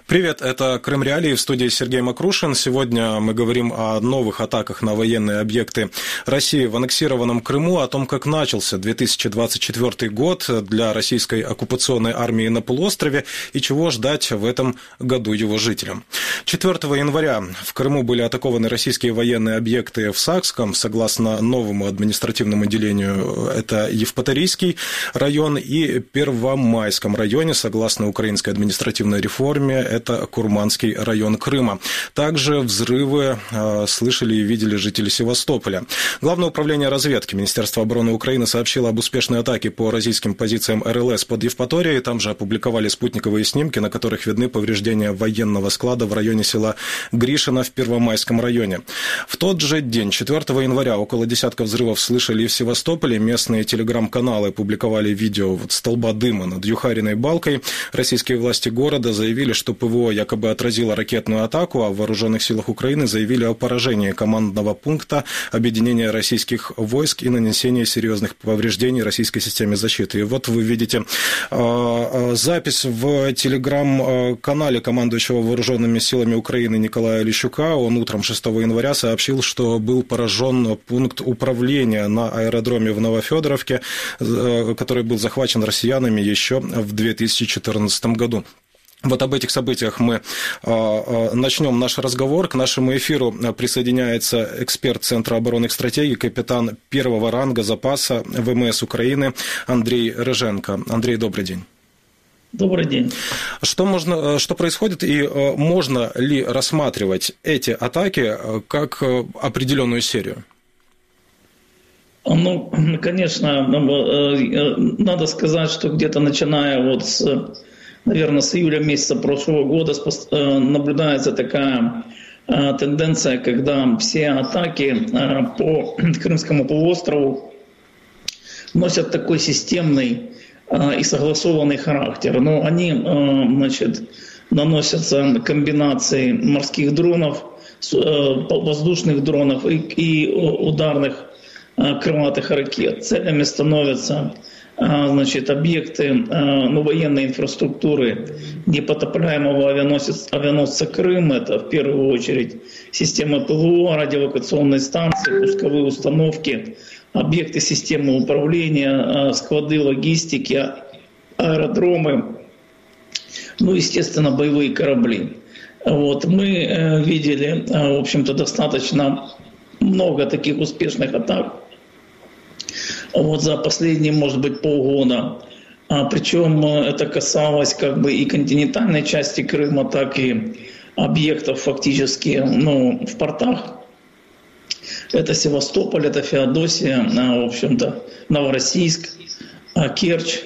Привет, это Крым Реалии, в студии Сергей Макрушин. Сегодня мы говорим о новых атаках на военные объекты России в аннексированном Крыму, о том, как начался 2024 год для российской оккупационной армии на полуострове и чего ждать в этом году его жителям. 4 января в Крыму были атакованы российские военные объекты в Сакском, согласно новому административному делению, это Евпаторийский район, и Первомайском районе, согласно украинской административной реформе, это Курманский район Крыма. Также взрывы слышали и видели жители Севастополя. Главное управление разведки Министерства обороны Украины сообщило об успешной атаке по российским позициям РЛС под Евпаторией. Там же опубликовали спутниковые снимки, на которых видны повреждения военного склада в районе села Гришино в Первомайском районе. В тот же день, 4 января, около десятка взрывов слышали и в Севастополе. Местные телеграм-каналы публиковали видео столба дыма над Юхариной балкой. Российские власти города заявили, что ПВО якобы отразило ракетную атаку, а в вооруженных силах Украины заявили о поражении командного пункта объединения российских войск и нанесении серьезных повреждений российской системе защиты. И вот вы видите запись в телеграм-канале командующего вооруженными силами Украины Николая Лещука. Он утром 6 января сообщил, что был поражен пункт управления на аэродроме в Новофедоровке, который был захвачен россиянами еще в 2014 году. Вот об этих событиях мы начнем наш разговор. К нашему эфиру присоединяется эксперт Центра оборонных стратегий, капитан первого ранга запаса ВМС Украины Андрей Рыженко. Андрей, добрый день. Добрый день. Что происходит и можно ли рассматривать эти атаки как определенную серию? Ну, конечно, надо сказать, что где-то начиная наверное, с июля месяца прошлого года наблюдается такая тенденция, когда все атаки по Крымскому полуострову носят такой системный и согласованный характер. Но они, наносятся комбинацией морских дронов, воздушных дронов и ударных крылатых ракет. Целями становятся объекты военной инфраструктуры непотопляемого авианосца «Крым». Это в первую очередь система ПВО, радиолокационные станции, пусковые установки, объекты системы управления, склады логистики, аэродромы, естественно, боевые корабли. Мы видели, в общем-то, достаточно много таких успешных атак за последние, может быть, полгода. Причем это касалось и континентальной части Крыма, так и объектов фактически в портах. Это Севастополь, это Феодосия, в общем-то, Новороссийск, Керчь.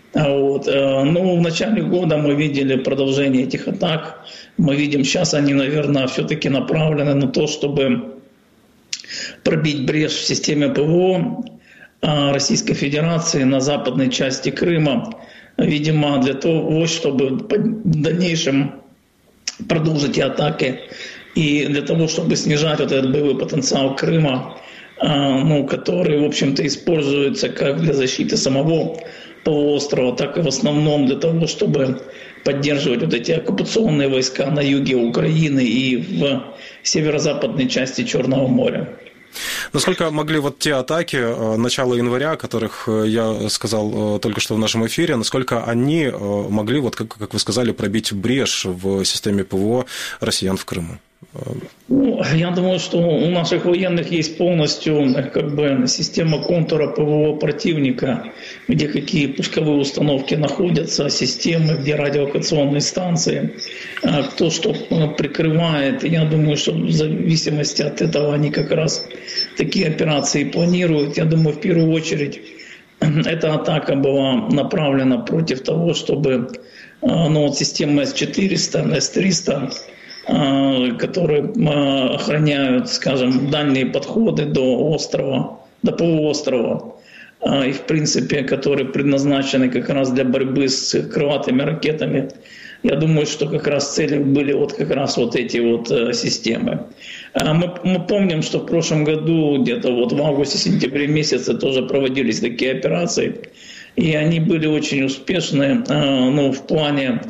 В начале года мы видели продолжение этих атак. Мы видим, сейчас они, наверное, все-таки направлены на то, чтобы пробить брешь в системе ПВО Российской Федерации на западной части Крыма, видимо, для того, чтобы в дальнейшем продолжить и атаки, и для того, чтобы снижать этот боевой потенциал Крыма, который, в общем-то, используется как для защиты самого полуострова, так и в основном для того, чтобы поддерживать эти оккупационные войска на юге Украины и в северо-западной части Черного моря. Насколько могли те атаки начала января, о которых я сказал только что в нашем эфире, насколько они могли, как вы сказали, пробить брешь в системе ПВО россиян в Крыму? Я думаю, что у наших военных есть полностью система контура ПВО противника, где какие пусковые установки находятся, системы, где радиолокационные станции, кто что прикрывает. Я думаю, что в зависимости от этого они как раз такие операции планируют. Я думаю, в первую очередь эта атака была направлена против того, чтобы система С-400, С-300, которые охраняют, дальние подходы до полуострова, и, в принципе, которые предназначены как раз для борьбы с крылатыми ракетами. Я думаю, что как раз цели были эти системы. Мы помним, что в прошлом году, где-то в августе-сентябре месяце тоже проводились такие операции, и они были очень успешны, в плане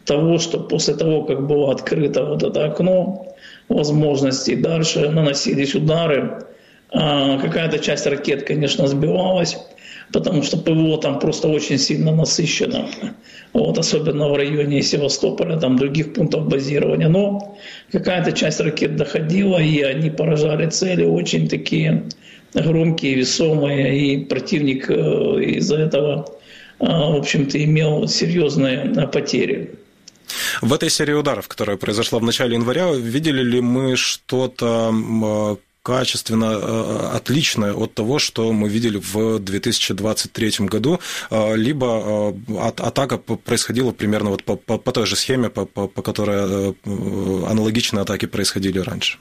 того, что после того, как было открыто вот это окно возможностей, дальше наносились удары. Какая-то часть ракет, конечно, сбивалась, потому что ПВО там просто очень сильно насыщено, вот, особенно в районе Севастополя, там других пунктов базирования. Но какая-то часть ракет доходила, и они поражали цели очень такие громкие, весомые, и противник из-за этого, в общем-то, имел серьезные потери. В этой серии ударов, которая произошла в начале января, видели ли мы что-то качественно отличное от того, что мы видели в 2023 году, либо атака происходила примерно вот по той же схеме, по которой аналогичные атаки происходили раньше?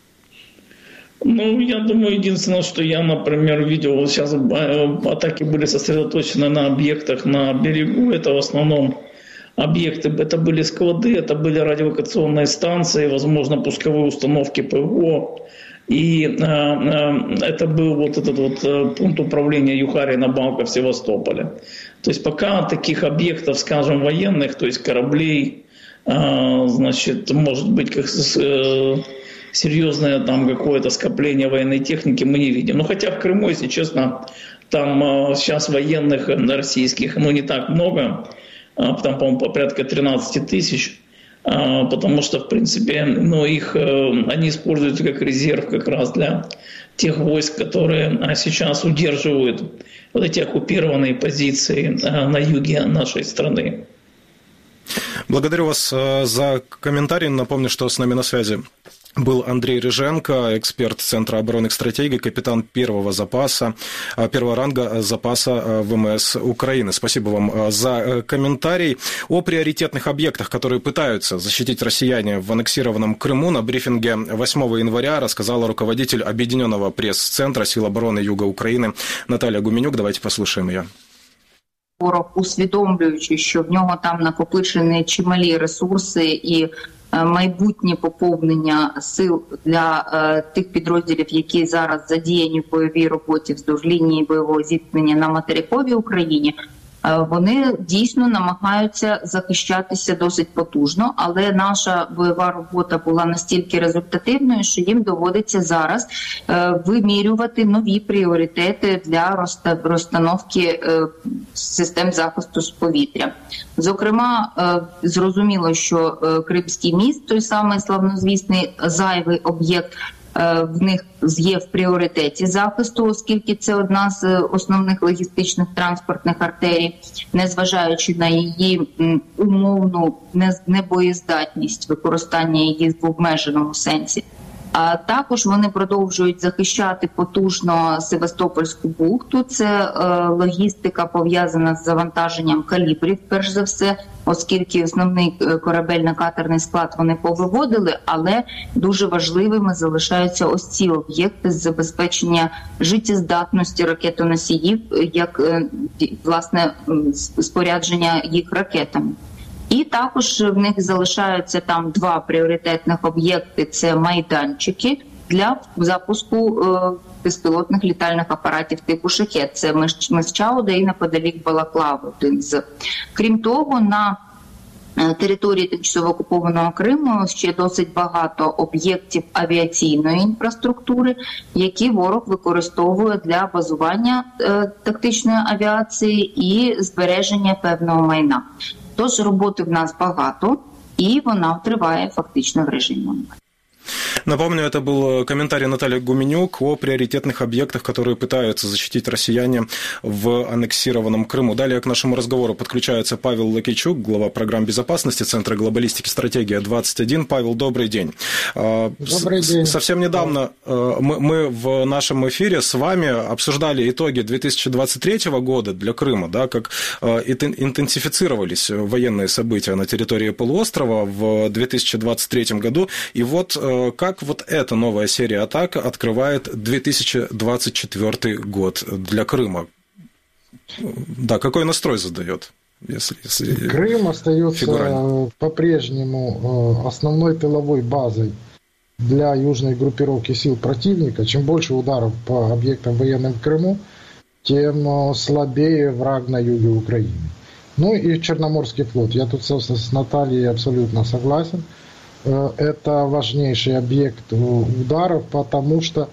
Ну, я думаю, единственное, что я, например, видел, вот сейчас атаки были сосредоточены на объектах на берегу, это в основном объекты, это были склады, это были радиолокационные станции, возможно, пусковые установки ПВО. И это был вот этот вот пункт управления Юхарина Балка в Севастополе. То есть пока таких объектов, скажем, военных, то есть кораблей, значит, может быть, как серьезное там какое-то скопление военной техники мы не видим. Но хотя в Крыму, если честно, там сейчас военных российских, ну, не так много, там, по-моему, порядка 13 тысяч. Потому что, в принципе, ну, они используются как резерв как раз для тех войск, которые сейчас удерживают вот эти оккупированные позиции на юге нашей страны. Благодарю вас за комментарий. Напомню, что с нами на связи был Андрей Рыженко, эксперт Центра оборонных стратегий, капитан первого ранга запаса ВМС Украины. Спасибо вам за комментарий. О приоритетных объектах, которые пытаются защитить россияне в аннексированном Крыму, на брифинге 8 января рассказала руководитель Объединенного пресс-центра Сил обороны Юга Украины Наталья Гуменюк. Давайте послушаем ее. Ворог, усвідомлюючи, що в нього там накопичені чималі ресурси і майбутнє поповнення сил для тих підрозділів, які зараз задіяні в бойовій роботі вздовж лінії бойового зіткнення на материковій Україні, вони дійсно намагаються захищатися досить потужно, але наша бойова робота була настільки результативною, що їм доводиться зараз вимірювати нові пріоритети для розстановки систем захисту з повітря. Зокрема, зрозуміло, що Кримський міст, той самий славнозвісний зайвий об'єкт, в них є в пріоритеті захисту, оскільки це одна з основних логістичних транспортних артерій, незважаючи на її умовну небоєздатність використання її в обмеженому сенсі. А також вони продовжують захищати потужно Севастопольську бухту. Це логістика пов'язана з завантаженням калібрів, перш за все, оскільки основний корабельно-катерний склад вони повиводили, але дуже важливими залишаються ось ці об'єкти з забезпечення життєздатності ракетоносіїв, як, власне, спорядження їх ракетами. І також в них залишаються там два пріоритетних об'єкти – це майданчики для запуску безпілотних літальних апаратів типу «Шахед». Це Мезчауда і неподалік Балаклави. Крім того, на території тимчасово окупованого Криму ще досить багато об'єктів авіаційної інфраструктури, які ворог використовує для базування тактичної авіації і збереження певного майна. Тож роботи в нас багато, і вона триває фактично в режимі онлайн. Напомню, это был комментарий Натальи Гуменюк о приоритетных объектах, которые пытаются защитить россияне в аннексированном Крыму. Далее к нашему разговору подключается Павел Лакичук, глава программ безопасности Центра глобалистики «Стратегия-21». Павел, добрый день. Добрый день. Совсем недавно мы в нашем эфире с вами обсуждали итоги 2023 года для Крыма, да, как интенсифицировались военные события на территории полуострова в 2023 году. И вот как вот эта новая серия атак открывает 2024 год для Крыма? Да, какой настрой задает? Если Крым остается по-прежнему основной тыловой базой для южной группировки сил противника. Чем больше ударов по объектам военным в Крыму, тем слабее враг на юге Украины. Ну и Черноморский флот. Я тут с Натальей абсолютно согласен. Это важнейший объект ударов, потому что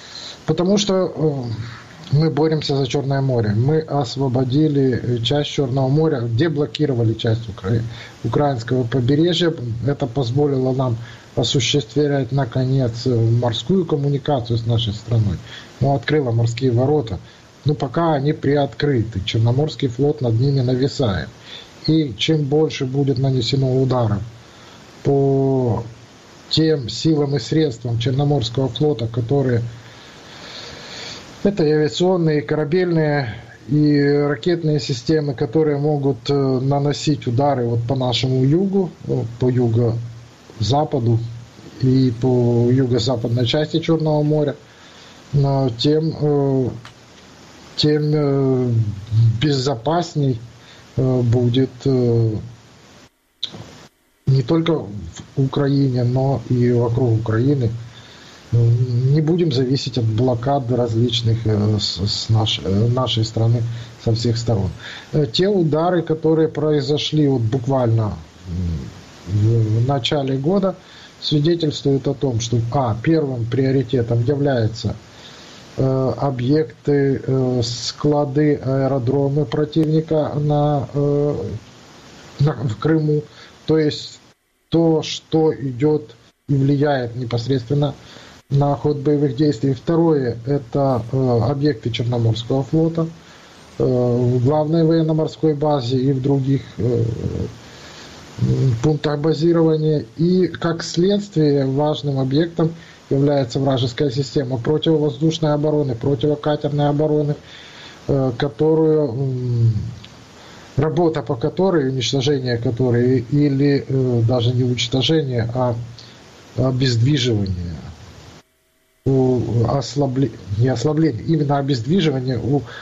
мы боремся за Черное море. Мы освободили часть Черного моря, деблокировали часть украинского побережья. Это позволило нам осуществлять, наконец, морскую коммуникацию с нашей страной. Открыло морские ворота. Но пока они приоткрыты. Черноморский флот над ними нависает. И чем больше будет нанесено ударов по тем силам и средствам Черноморского флота, которые... Это и авиационные, и корабельные, и ракетные системы, которые могут наносить удары вот по нашему югу, по юго-западу и по юго-западной части Черного моря, тем безопасней будет не только в Украине, но и вокруг Украины. Не будем зависеть от блокад различных с нашей страны со всех сторон. Те удары, которые произошли вот буквально в начале года, свидетельствуют о том, что первым приоритетом являются объекты, склады, аэродромы противника в Крыму, то есть то, что идет и влияет непосредственно на ход боевых действий. Второе – это объекты Черноморского флота в главной военно-морской базе и в других пунктах базирования. И как следствие важным объектом является вражеская система противовоздушной обороны, противокатерной обороны, работа по которой, уничтожение которой, или даже не уничтожение, а обездвиживание, не ослабление, именно обездвиживание,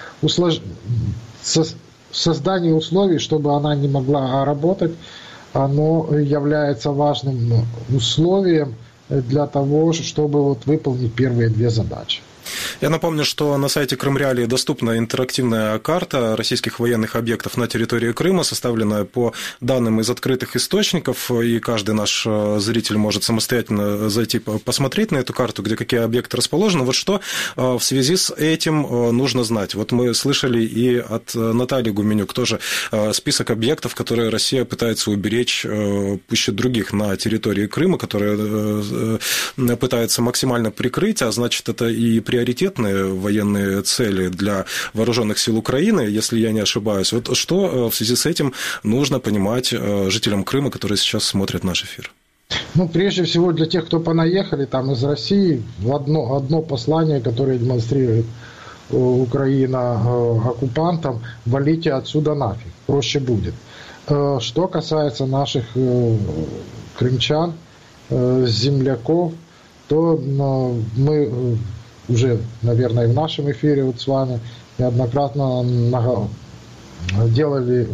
создание условий, чтобы она не могла работать, оно является важным условием для того, чтобы выполнить первые две задачи. Я напомню, что на сайте Крымреалии доступна интерактивная карта российских военных объектов на территории Крыма, составленная по данным из открытых источников, и каждый наш зритель может самостоятельно зайти посмотреть на эту карту, где какие объекты расположены. Вот что в связи с этим нужно знать. Вот мы слышали и от Натальи Гуменюк тоже список объектов, которые Россия пытается уберечь пуще других на территории Крыма, которые пытается максимально прикрыть, а значит, это и приоритетные военные цели для вооруженных сил Украины, если я не ошибаюсь. Вот что в связи с этим нужно понимать жителям Крыма, которые сейчас смотрят наш эфир? Прежде всего для тех, кто понаехали там из России, одно послание, которое демонстрирует Украина оккупантам: валите отсюда нафиг, проще будет. Что касается наших крымчан, земляков, то мы уже, наверное, в нашем эфире вот с вами неоднократно делали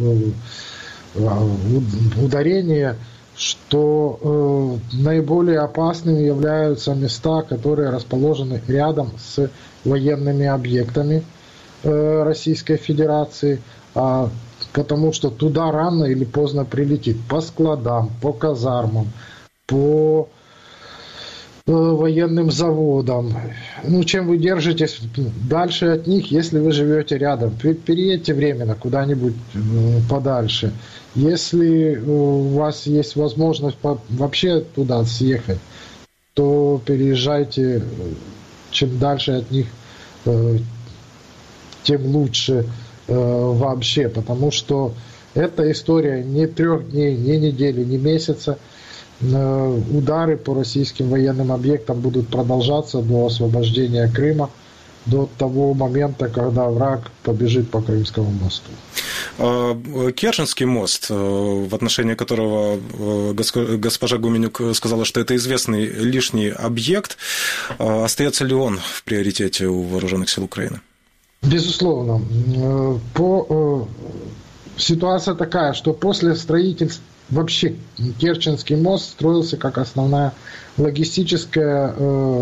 ударение, что наиболее опасными являются места, которые расположены рядом с военными объектами Российской Федерации, потому что туда рано или поздно прилетит по складам, по казармам, по военным заводам. Чем вы держитесь дальше от них, если вы живете рядом? Переедьте временно куда-нибудь подальше. Если у вас есть возможность вообще туда съехать, то переезжайте. Чем дальше от них, тем лучше вообще. Потому что эта история не 3 дней, не недели, не месяца. Удары по российским военным объектам будут продолжаться до освобождения Крыма, до того момента, когда враг побежит по Крымскому мосту. Керченский мост, в отношении которого госпожа Гуменюк сказала, что это известный лишний объект, остается ли он в приоритете у вооруженных сил Украины? Безусловно. Ситуация такая, что после строительства вообще Керченский мост строился как основное логистическое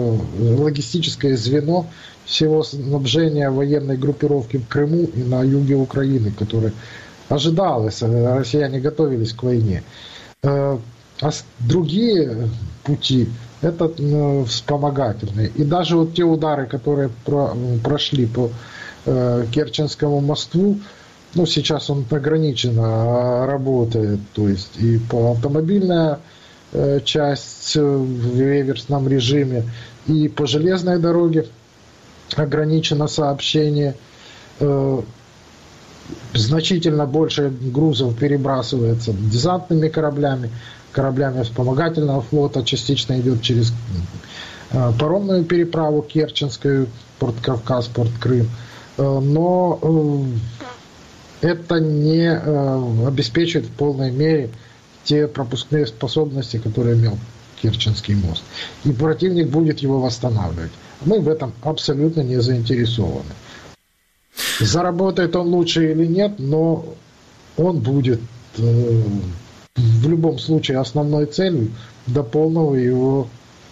звено всего снабжения военной группировки в Крыму и на юге Украины, которые ожидалось, россияне готовились к войне. А другие пути – это вспомогательные. И даже вот те удары, которые прошли по Керченскому мосту, ну, сейчас он ограниченно работает, то есть и по автомобильная часть в реверсном режиме, и по железной дороге ограничено сообщение. Значительно больше грузов перебрасывается десантными кораблями вспомогательного флота, частично идет через паромную переправу Керченскую, порт Кавказ, порт Крым. Но это не обеспечивает в полной мере те пропускные способности, которые имел Керченский мост. И противник будет его восстанавливать. Мы в этом абсолютно не заинтересованы. Заработает он лучше или нет, но он будет в любом случае основной целью до полного его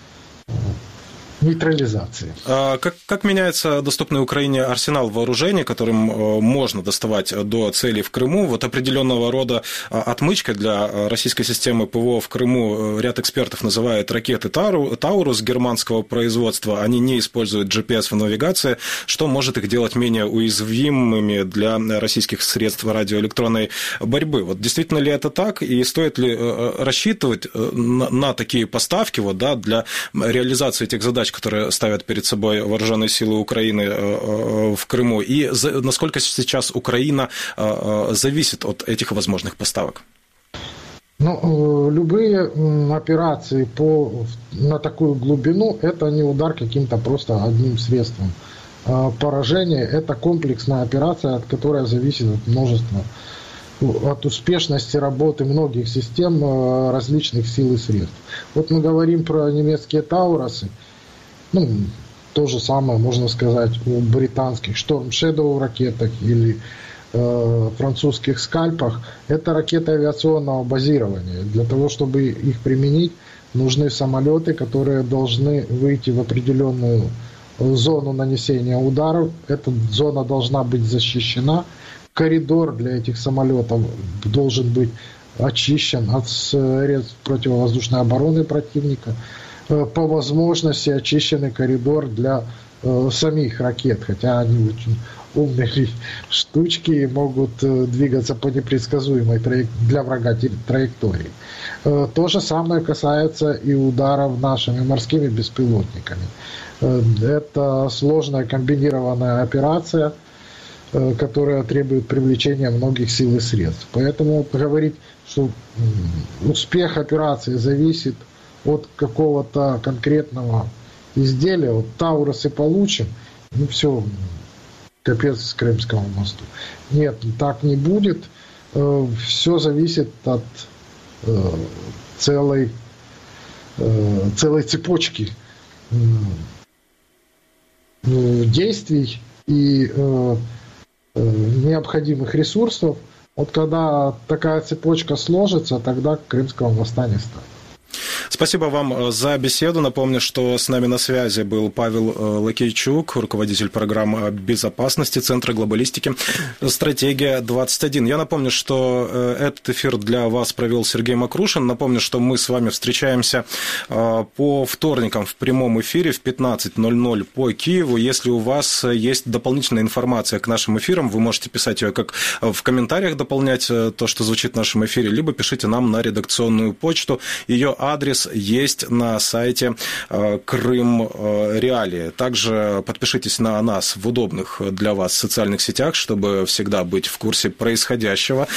нейтрализации. Как меняется доступный Украине арсенал вооружений, которым можно доставать до целей в Крыму? Вот определенного рода отмычкой для российской системы ПВО в Крыму ряд экспертов называет ракеты «Таурус» германского производства. Они не используют GPS в навигации, что может их делать менее уязвимыми для российских средств радиоэлектронной борьбы. Вот действительно ли это так? И стоит ли рассчитывать на такие поставки для реализации этих задач, которые ставят перед собой вооруженные силы Украины в Крыму, и насколько сейчас Украина зависит от этих возможных поставок? Ну, любые операции на такую глубину – это не удар каким-то просто одним средством поражения, это комплексная операция, от которой зависит от успешности работы многих систем различных сил и средств. Вот мы говорим про немецкие «Таурусы», то же самое можно сказать о британских Storm Shadow ракетах или французских «Скальпах». Это ракеты авиационного базирования. Для того, чтобы их применить, нужны самолеты, которые должны выйти в определенную зону нанесения ударов. Эта зона должна быть защищена. Коридор для этих самолетов должен быть очищен от средств противовоздушной обороны противника. По возможности очищенный коридор для самих ракет, хотя они очень умные штучки и могут двигаться по непредсказуемой для врага траектории. То же самое касается и ударов нашими морскими беспилотниками. Это сложная комбинированная операция, которая требует привлечения многих сил и средств. Поэтому говорить, что успех операции зависит от какого-то конкретного изделия, вот Таурусы получим, все, капец с Крымскому мосту. Нет, так не будет. Все зависит от целой цепочки действий и необходимых ресурсов. Вот когда такая цепочка сложится, тогда Крымского моста не станет. Спасибо вам за беседу. Напомню, что с нами на связи был Павел Лакейчук, руководитель программы безопасности Центра глобалистики «Стратегия-21». Я напомню, что этот эфир для вас провел Сергей Макрушин. Напомню, что мы с вами встречаемся по вторникам в прямом эфире в 15:00 по Киеву. Если у вас есть дополнительная информация к нашим эфирам, вы можете писать ее как в комментариях, дополнять то, что звучит в нашем эфире, либо пишите нам на редакционную почту. Ее адрес есть на сайте Крым Реалии. Также подпишитесь на нас в удобных для вас социальных сетях, чтобы всегда быть в курсе происходящего,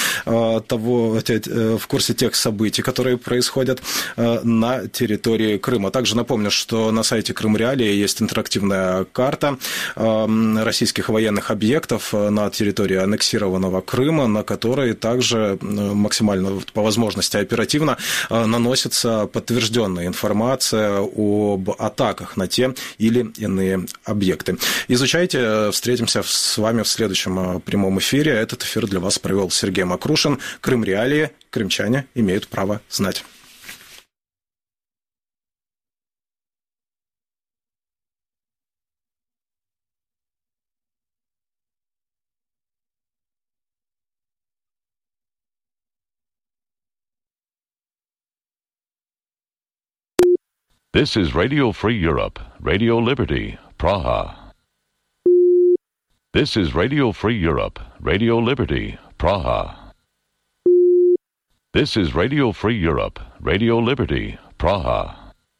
в курсе тех событий, которые происходят на территории Крыма. Также напомню, что на сайте Крым Реалии есть интерактивная карта российских военных объектов на территории аннексированного Крыма, на которой также максимально по возможности оперативно наносится подтвержденная информация об атаках на те или иные объекты. Изучайте, встретимся с вами в следующем прямом эфире. Этот эфир для вас провел Сергей Макрушин. Крым Реалии. Крымчане имеют право знать. This is Radio Free Europe, Radio Liberty, Praha. This is Radio Free Europe, Radio Liberty, Praha. This is Radio Free Europe, Radio Liberty, Praha.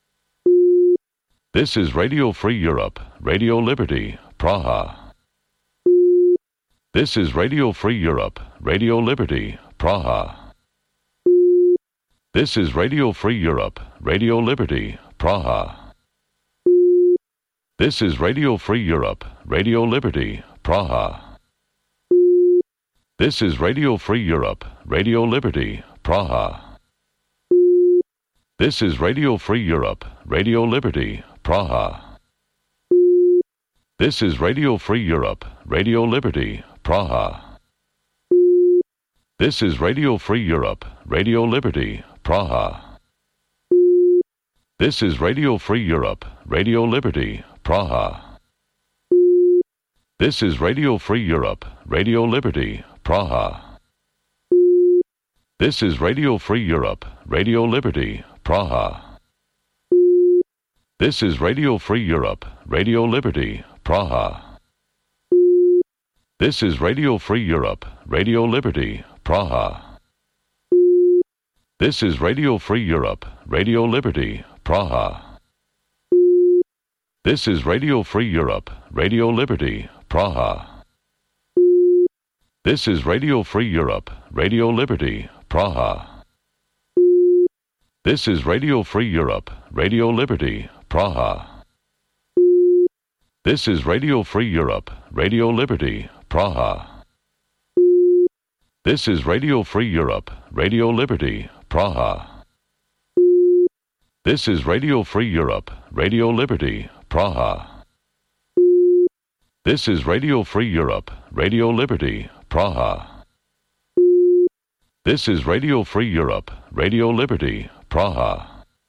This is Radio Free Europe, Radio Liberty, Praha. This is Radio Free Europe, Radio Liberty, Praha. This is Radio Free Europe, Radio Liberty, Praha. This is Radio Free Europe, Radio Liberty, Praha. This is Radio Free Europe, Radio Liberty, Praha. This is Radio Free Europe, Radio Liberty, Praha. This is Radio Free Europe, Radio Liberty, Praha. This is Radio Free Europe, Radio Liberty, Praha. This is Radio Free Europe, Radio Liberty, Praha. This is Radio Free Europe, Radio Liberty, Praha. This is Radio Free Europe, Radio Liberty, Praha. This is Radio Free Europe, Radio Liberty, Praha. This is Radio Free Europe, Radio Liberty, Praha. This is Radio Free Europe, Radio Liberty, Praha. This is Radio Free Europe, Radio Liberty, Praha. This is Radio Free Europe, Radio Liberty, Praha. This is Radio Free Europe, Radio Liberty, Praha. This is Radio Free Europe, Radio Liberty, Praha. This is Radio Free Europe, Radio Liberty, Praha. This is Radio Free Europe, Radio Liberty, Praha. This is Radio Free Europe, Radio Liberty, Praha. This is Radio Free Europe, Radio Liberty, Praha.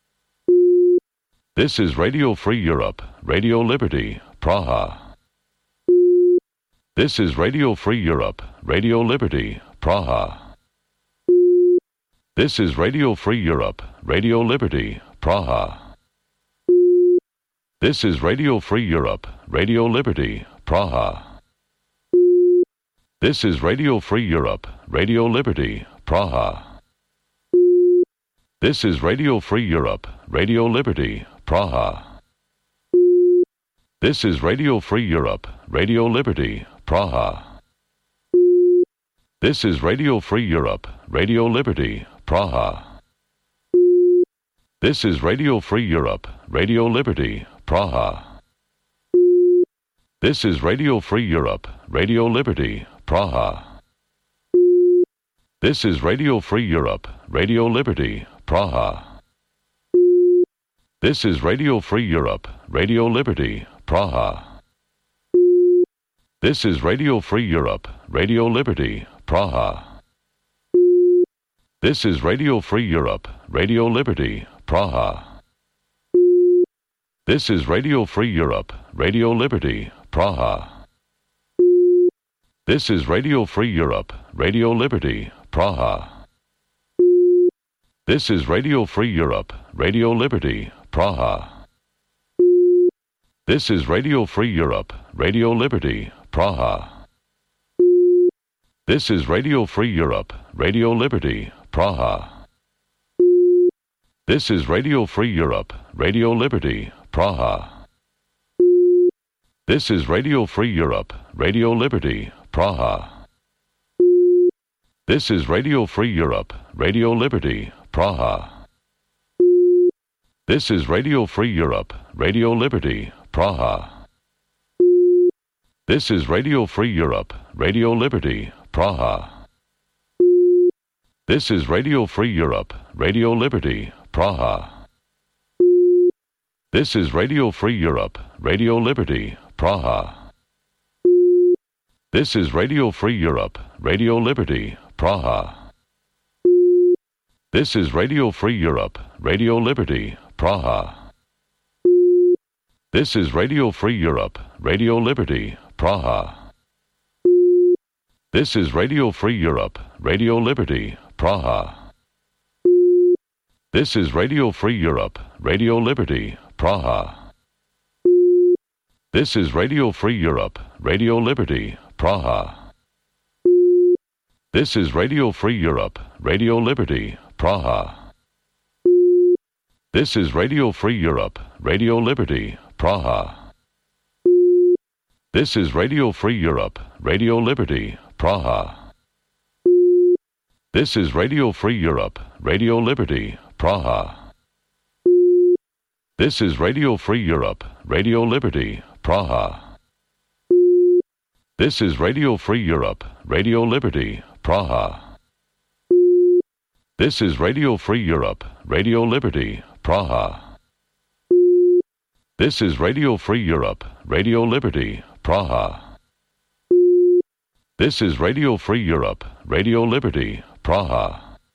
This is Radio Free Europe, Radio Liberty, Praha. This is Radio Free Europe, Radio Liberty, Praha. This is Radio Free Europe, Radio Liberty, Praha. This is Radio Free Europe, Radio Liberty, Praha. This is Radio Free Europe, Radio Liberty, Praha. This is Radio Free Europe, Radio Liberty, Praha. This is Radio Free Europe, Radio Liberty, Praha. This is Radio Free Europe, Radio Liberty, Praha. This is Radio Free Europe, Radio Liberty, Praha. This is Radio Free Europe, Radio Liberty, Praha. This is Radio Free Europe, Radio Liberty, Praha. This is Radio Free Europe, Radio Liberty, Praha. This is Radio Free Europe, Radio Liberty, Praha. This is Radio Free Europe, Radio Liberty, Praha. This is Radio Free Europe, Radio Liberty, Praha. This is Radio Free Europe, Radio Liberty, Praha. This is Radio Free Europe, Radio Liberty, Praha. This is Radio Free Europe, Radio Liberty, Praha. This is Radio Free Europe, Radio Liberty, Praha. This is Radio Free Europe, Radio Liberty, Praha. This is Radio Free Europe, Radio Liberty, Praha. This is Radio Free Europe, Radio Liberty, Praha. This is Radio Free Europe, Radio Liberty, Praha. This is Radio Free Europe, Radio Liberty, Praha. This is Radio Free Europe, Radio Liberty, Praha. This is Radio Free Europe, Radio Liberty, Praha. This is Radio Free Europe, Radio Liberty, Praha. This is Radio Free Europe, Radio Liberty, Praha. This is Radio Free Europe, Radio Liberty, Praha. This is Radio Free Europe, Radio Liberty, Praha. This is Radio Free Europe, Radio Liberty, Praha. This is Radio Free Europe, Radio Liberty, Praha. This is Radio Free Europe, Radio Liberty, Praha. This is Radio Free Europe, Radio Liberty, Praha. This is Radio Free Europe, Radio Liberty, Praha. This is Radio Free Europe, Radio Liberty, Praha. This is Radio Free Europe, Radio Liberty, Praha. This is Radio Free Europe, Radio Liberty, Praha. This is Radio Free Europe, Radio Liberty, Praha. This is Radio Free Europe, Radio Liberty, Praha. This is Radio Free Europe, Radio Liberty, Praha.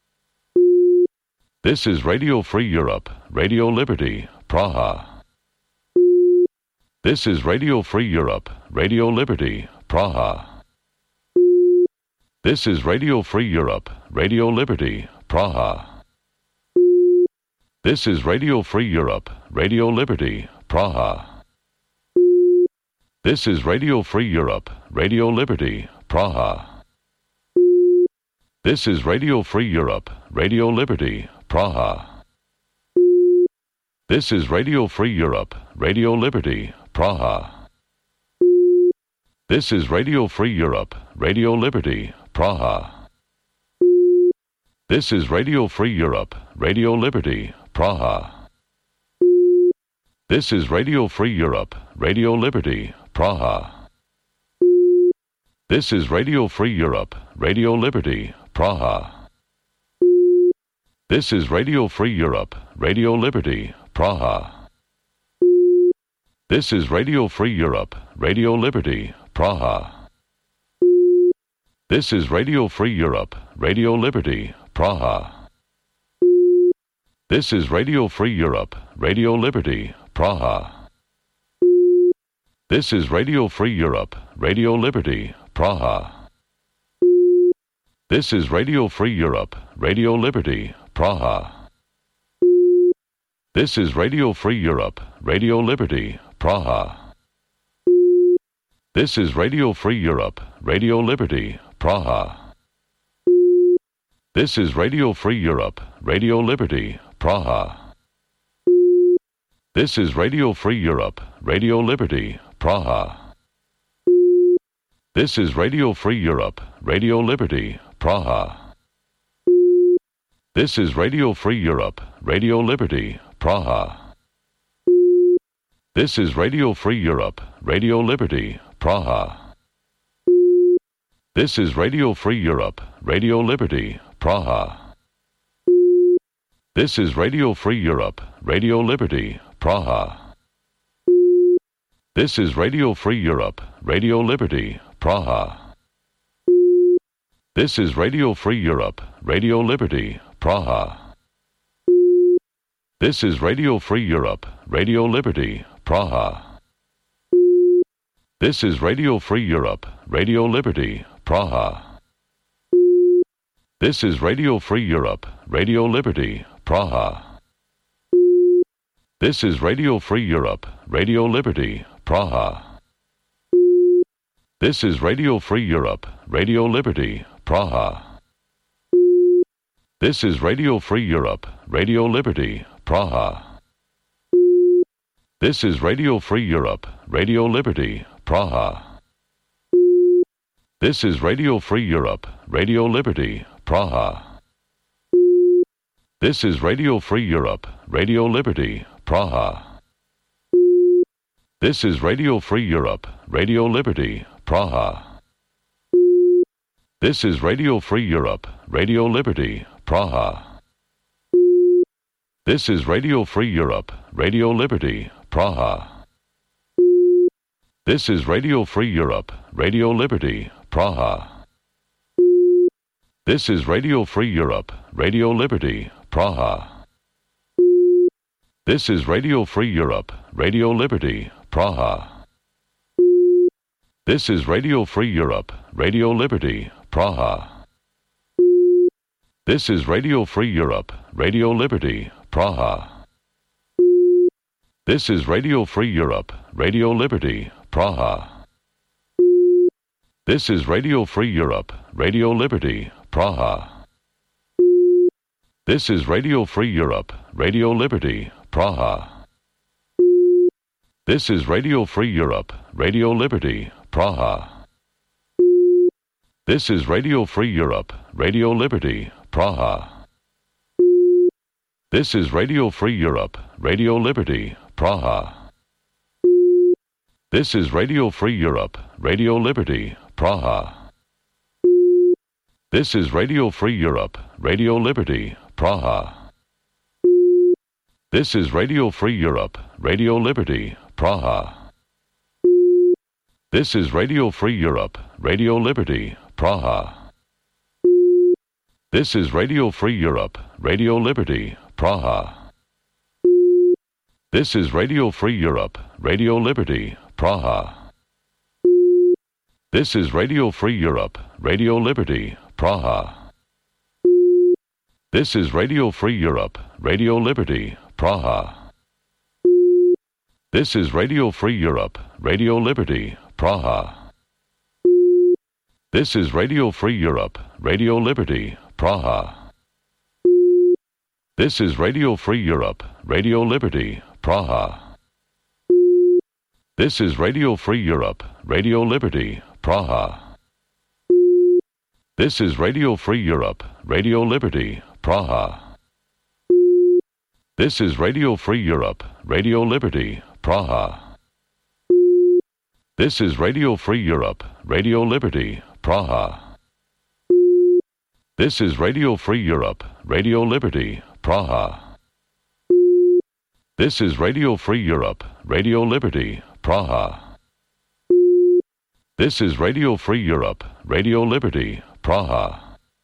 This is Radio Free Europe, Radio Liberty, Praha. This is Radio Free Europe, Radio Liberty, Praha. This is Radio Free Europe, Radio Liberty, Praha. This is Radio Free Europe, Radio Liberty, Praha. This is Radio Free Europe, Radio Liberty, Praha. This is Radio Free Europe, Radio Liberty, Praha. This is Radio Free Europe, Radio Liberty, Praha. This is Radio Free Europe, Radio Liberty, Praha. This is Radio Free Europe, Radio Liberty, Praha. This is Radio Free Europe, Radio Liberty, Praha. This is Radio Free Europe, Radio Liberty, Praha. This is Radio Free Europe, Radio Liberty, Praha. This is Radio Free Europe, Radio Liberty, Praha. This is Radio Free Europe, Radio Liberty, Praha. This is Radio Free Europe, Radio Liberty, Praha. This is Radio Free Europe, Radio Liberty, Praha. This is Radio Free Europe, Radio Liberty, Praha. This is Radio Free Europe, Radio Liberty, Praha. This is Radio Free Europe, Radio Liberty, Praha. This is Radio Free Europe, Radio Liberty, Praha. This is Radio Free Europe, Radio Liberty, Praha. This is Radio Free Europe, Radio Liberty, Praha. This is Radio Free Europe, Radio Liberty, Praha. This is Radio Free Europe, Radio Liberty, Praha. This is Radio Free Europe, Radio Liberty, Praha. This is Radio Free Europe, Radio Liberty, Praha. This is Radio Free Europe, Radio Liberty, Praha. This is Radio Free Europe, Radio Liberty, Praha. This is Radio Free Europe, Radio Liberty, Praha. This is Radio Free Europe, Radio Liberty, Praha. This is Radio Free Europe, Radio Liberty, Praha. This is Radio Free Europe, Radio Liberty, Praha. This is Radio Free Europe, Radio Liberty, Praha. This is Radio Free Europe, Radio Liberty, Praha. This is Radio Free Europe, Radio Liberty, Praha. This is Radio Free Europe, Radio Liberty, Praha. This is Radio Free Europe, Radio Liberty, Praha. This is Radio Free Europe, Radio Liberty, Praha. This is Radio Free Europe, Radio Liberty, Praha. This is Radio Free Europe, Radio Liberty, Praha. This is Radio Free Europe, Radio Liberty, Praha. This is Radio Free Europe, Radio Liberty, Praha. This is Radio Free Europe, Radio Liberty, Praha. This is Radio Free Europe, Radio Liberty, Praha. This is Radio Free Europe, Radio Liberty, Praha. This is Radio Free Europe, Radio Liberty, Praha. This is Radio Free Europe, Radio Liberty, Praha. This is Radio Free Europe, Radio Liberty, Praha. This is Radio Free Europe, Radio Liberty, Praha. This is Radio Free Europe, Radio Liberty, Praha. This is Radio Free Europe, Radio Liberty, Praha. This is Radio Free Europe, Radio Liberty, Praha. This is Radio Free Europe, Radio Liberty, Praha. This is Radio Free Europe, Radio Liberty, Praha. This is Radio Free Europe, Radio Liberty, Praha. This is Radio Free Europe, Radio Liberty, Praha. This is Radio Free Europe, Radio Liberty, Praha. This is Radio Free Europe, Radio Liberty, Praha. This is Radio Free Europe, Radio Liberty, Praha. This is Radio Free Europe, Radio Liberty, Praha. This is Radio Free Europe, Radio Liberty, Praha. This is Radio Free Europe, Radio Liberty, Praha. This is Radio Free Europe, Radio Liberty, Praha. This is Radio Free Europe, Radio Liberty, Praha. This is Radio Free Europe, Radio Liberty, Praha. This is Radio Free Europe, Radio Liberty, Praha. This is Radio Free Europe, Radio Liberty, Praha. This is Radio Free Europe, Radio Liberty, Praha. This is Radio Free Europe, Radio Liberty, Praha.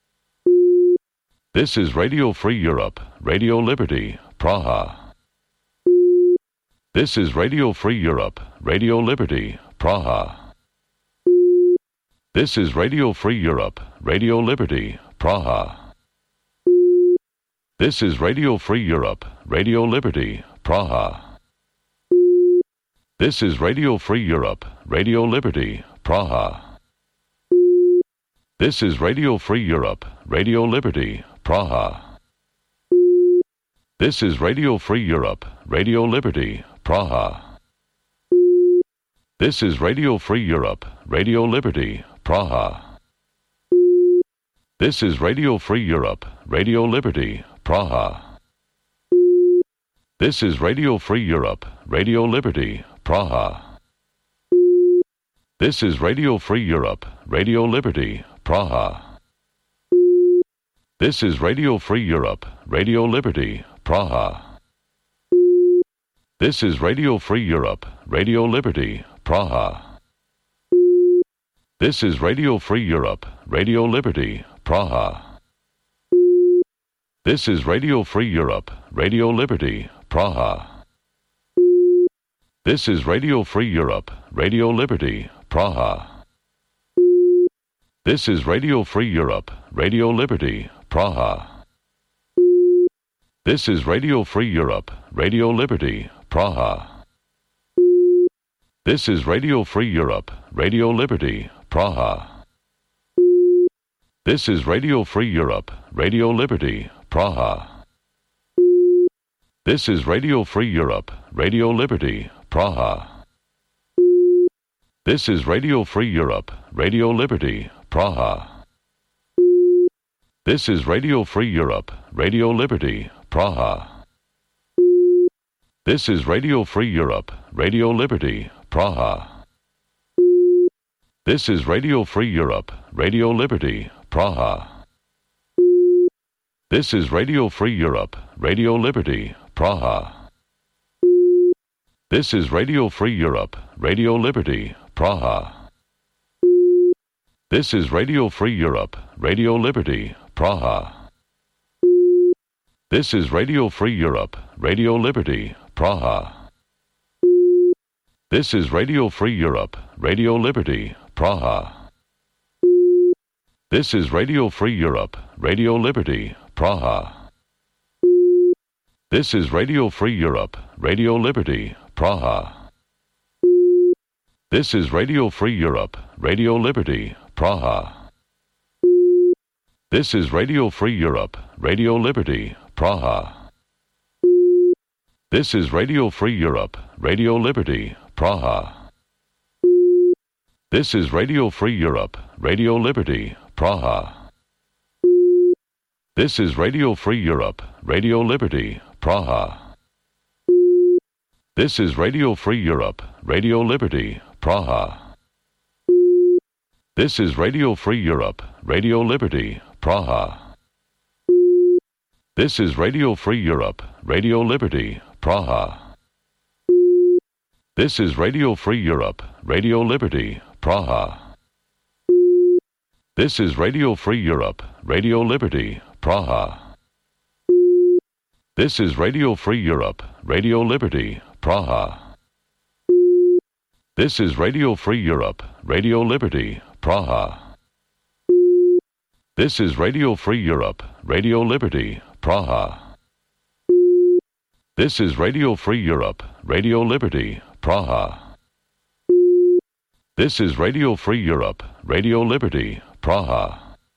This is Radio Free Europe, Radio Liberty, Praha. This is Radio Free Europe, Radio Liberty, Praha. This is Radio Free Europe, Radio Liberty, Praha. This is Radio Free Europe, Radio Liberty, Praha. This is Radio Free Europe, Radio Liberty, Praha. This is Radio Free Europe, Radio Liberty, Praha. This is Radio Free Europe, Radio Liberty, Praha. This is Radio Free Europe, Radio Liberty, Praha. This is Radio Free Europe, Radio Liberty, Praha. This is Radio Free Europe, Radio Liberty, Praha. This is Radio Free Europe, Radio Liberty, Praha. This is Radio Free Europe, Radio Liberty, Praha. This is Radio Free Europe, Radio Liberty, Praha. This is Radio Free Europe, Radio Liberty, Praha. This is Radio Free Europe, Radio Liberty, Praha. This is Radio Free Europe, Radio Liberty, Praha. This is Radio Free Europe, Radio Liberty, Praha. This is Radio Free Europe, Radio Liberty, Praha. This is Radio Free Europe, Radio Liberty, Praha. This is Radio Free Europe, Radio Liberty, Praha. This is Radio Free Europe, Radio Liberty, Praha. This is Radio Free Europe, Radio Liberty, Praha. This is Radio Free Europe, Radio Liberty, Praha. This is Radio Free Europe, Radio Liberty, Praha. This is Radio Free Europe, Radio Liberty, Praha. This is Radio Free Europe, Radio Liberty, Praha. This is Radio Free Europe, Radio Liberty, Praha. This is Radio Free Europe, Radio Liberty, Praha. This is Radio Free Europe, Radio Liberty, Praha. This is Radio Free Europe, Radio Liberty, Praha. This is Radio Free Europe, Radio Liberty, Praha. This is Radio Free Europe, Radio Liberty, Praha. This is Radio Free Europe, Radio Liberty, Praha. This is Radio Free Europe, Radio Liberty, Praha. This is Radio Free Europe, Radio Liberty, Praha. This is Radio Free Europe, Radio Liberty, Praha. This is Radio Free Europe, Radio Liberty, Praha. This is Radio Free Europe, Radio Liberty, Praha. This is Radio Free Europe, Radio Liberty, Praha. This is Radio Free Europe, Radio Liberty, Praha. This is Radio Free Europe, Radio Liberty, Praha. This is Radio Free Europe, Radio Liberty, Praha. This is Radio Free Europe, Radio Liberty, Praha. This is Radio Free Europe, Radio Liberty, Praha. This is Radio Free Europe, Radio Liberty, Praha. This is Radio Free Europe, Radio Liberty, Praha. This is Radio Free Europe, Radio Liberty, Praha.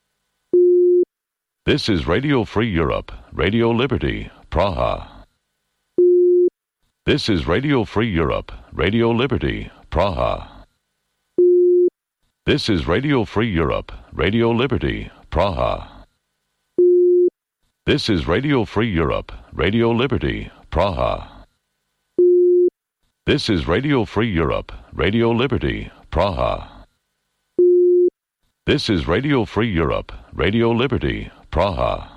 This is Radio Free Europe, Radio Liberty, Praha. This is Radio Free Europe, Radio Liberty, Praha. This is Radio Free Europe, Radio Liberty, Praha. This is Radio Free Europe, Radio Liberty, Praha. This is Radio Free Europe, Radio Liberty, Praha. This is Radio Free Europe, Radio Liberty, Praha.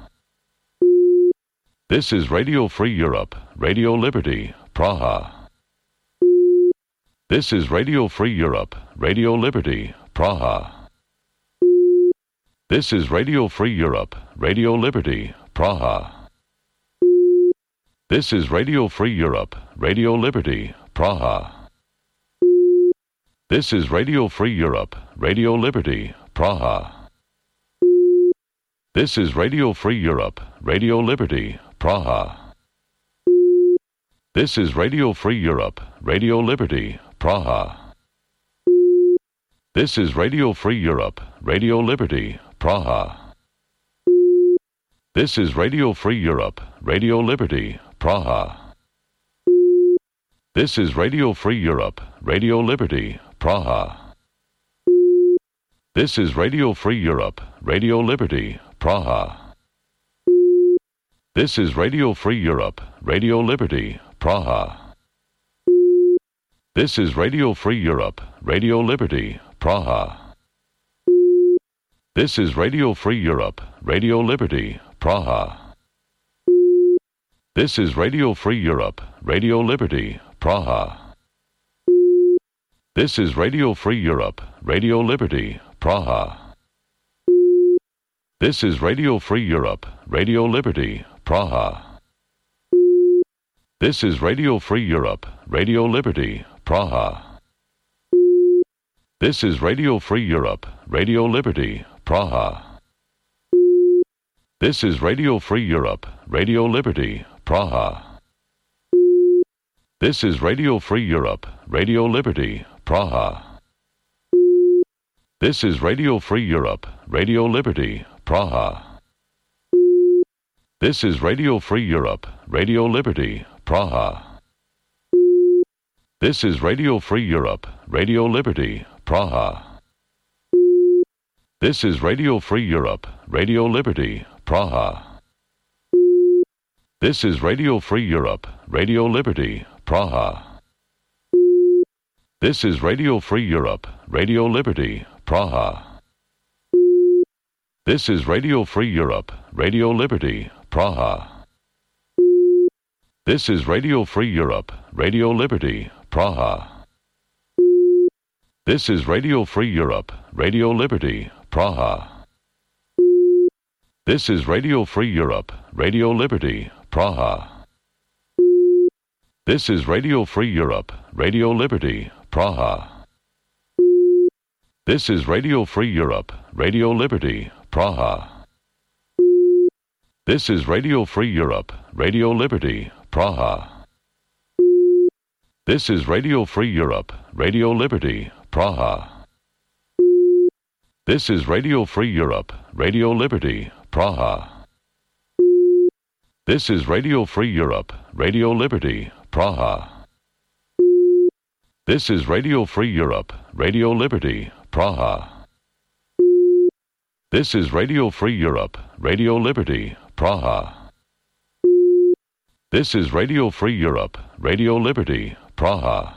This is Radio Free Europe, Radio Liberty, Praha. This is Radio Free Europe, Radio Liberty, Praha. This is Radio Free Europe, Radio Liberty, Praha. This is Radio Free Europe, Radio Liberty, Praha. This is Radio Free Europe, Radio Liberty, Praha. This is Radio Free Europe, Radio Liberty, Praha. This is Radio Free Europe, Radio Liberty, Praha. This is Radio Free Europe, Radio Liberty, Praha. This is Radio Free Europe, Radio Liberty, Praha. This is Radio Free Europe, Radio Liberty, Praha. This is Radio Free Europe, Radio Liberty, Praha. This is Radio Free Europe, Radio Liberty, Praha. This is Radio Free Europe, Radio Liberty, Praha. This is Radio Free Europe, Radio Liberty, Praha. This is Radio Free Europe, Radio Liberty, Praha. This is Radio Free Europe, Radio Liberty, Praha. This is Radio Free Europe, Radio Liberty, Praha. This is Radio Free Europe, Radio Liberty, Praha. This is Radio Free Europe, Radio Liberty, Praha. This is Radio Free Europe, Radio Liberty, Praha. This is Radio Free Europe, Radio Liberty, Praha. This is Radio Free Europe, Radio Liberty, Praha. This is Radio Free Europe, Radio Liberty, Praha. This is Radio Free Europe, Radio Liberty, Praha. This is Radio Free Europe, Radio Liberty, Praha. This is Radio Free Europe, Radio Liberty, Praha. This is Radio Free Europe, Radio Liberty, Praha. This is Radio Free Europe, Radio Liberty, Praha. This is Radio Free Europe, Radio Liberty, Praha. This is Radio Free Europe, Radio Liberty, Praha. This is Radio Free Europe, Radio Liberty, Praha. This is Radio Free Europe, Radio Liberty, Praha. This is Radio Free Europe, Radio Liberty, Praha. This is Radio Free Europe, Radio Liberty, Praha. This is Radio Free Europe, Radio Liberty, Praha. This is Radio Free Europe, Radio Liberty, Praha. This is Radio Free Europe, Radio Liberty, Praha. This is Radio Free Europe, Radio Liberty, Praha. This is Radio Free Europe, Radio Liberty, Praha. This is Radio Free Europe, Radio Liberty, Praha.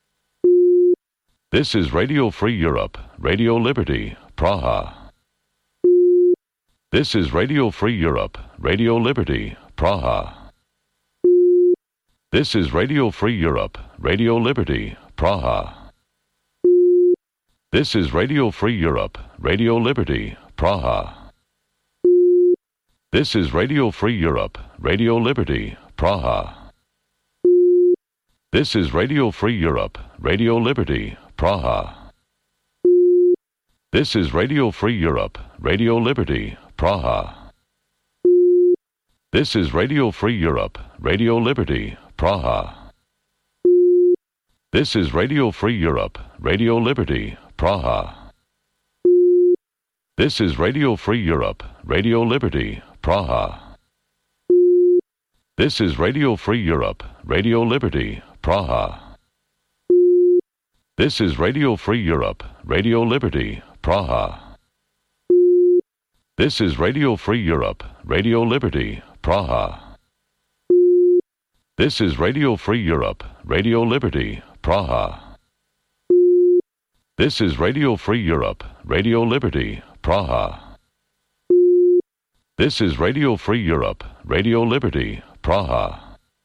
This is Radio Free Europe, Radio Liberty, Praha. This is Radio Free Europe, Radio Liberty, Praha. This is Radio Free Europe, Radio Liberty, Praha. This is Radio Free Europe, Radio Liberty, Praha. This is Radio Free Europe, Radio Liberty, Praha. This is Radio Free Europe, Radio Liberty, Praha. This is Radio Free Europe, Radio Liberty, Praha. This is Radio Free Europe, Radio Liberty, Praha. This is Radio Free Europe, Radio Liberty, Praha. This is Radio Free Europe, Radio Liberty, Praha. This is Radio Free Europe, Radio Liberty, Praha. This is Radio Free Europe, Radio Liberty, Praha. This is Radio Free Europe, Radio Liberty, Praha. This is Radio Free Europe, Radio Liberty, Praha. This is Radio Free Europe, Radio Liberty, Praha. This is Radio Free Europe, Radio Liberty, Praha.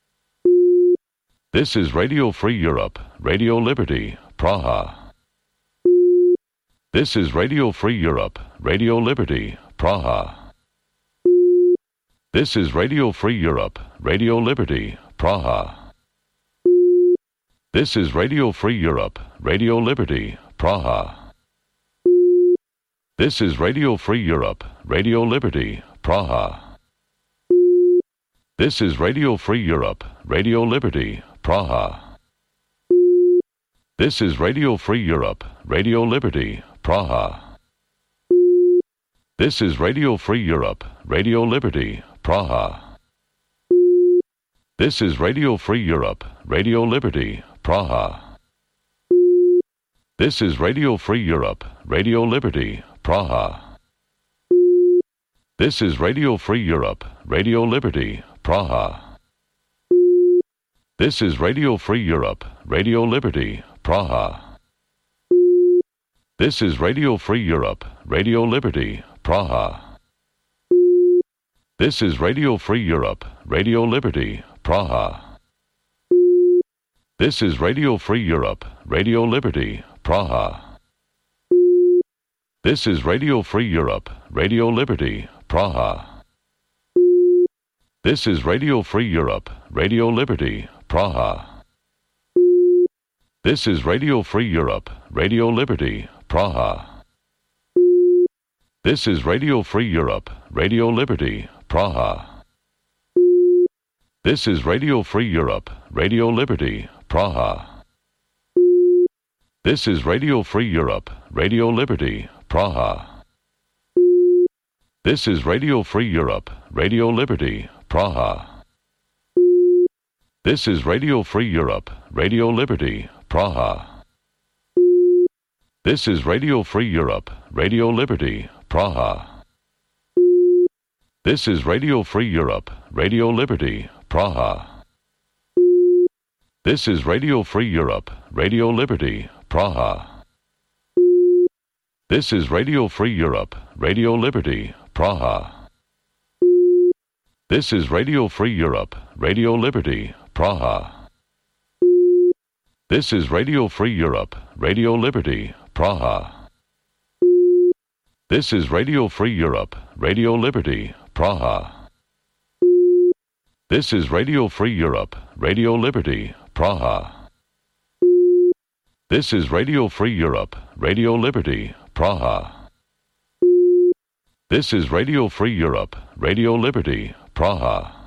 This is Radio Free Europe, Radio Liberty, Praha. This is Radio Free Europe, Radio Liberty, Praha. This is Radio Free Europe, Radio Liberty, Praha. This is Radio Free Europe, Radio Liberty, Praha. This is Radio Free Europe, Radio Liberty, Praha. This is Radio Free Europe, Radio Liberty, Praha. This is Radio Free Europe, Radio Liberty, Praha. This is Radio Free Europe, Radio Liberty, Praha. This is Radio Free Europe, Radio Liberty, Praha. This is Radio Free Europe, Radio Liberty, Praha. This is Radio Free Europe, Radio Liberty, Praha. This is Radio Free Europe, Radio Liberty, Praha. This is Radio Free Europe, Radio Liberty, Praha. This is Radio Free Europe, Radio Liberty, Praha. This is Radio Free Europe, Radio Liberty, Praha. This is Radio Free Europe, Radio Liberty, Praha. This is Radio Free Europe, Radio Liberty, Praha. This is Radio Free Europe, Radio Liberty, Praha. This is Radio Free Europe, Radio Liberty, Praha. This is Radio Free Europe, Radio Liberty, Praha. This is Radio Free Europe, Radio Liberty, Praha. This is Radio Free Europe, Radio Liberty, Praha. This is Radio Free Europe, Radio Liberty, Praha. This is Radio Free Europe, Radio Liberty, Praha. This is Radio Free Europe, Radio Liberty, Praha. This is Radio Free Europe, Radio Liberty, Praha. This is Radio Free Europe, Radio Liberty, Praha. This is Radio Free Europe, Radio Liberty, Praha. This is Radio Free Europe, Radio Liberty, Praha. This is Radio Free Europe, Radio Liberty, Praha. This is Radio Free Europe, Radio Liberty, Praha. This is Radio Free Europe, Radio Liberty, Praha. This is Radio Free Europe, Radio Liberty, Praha.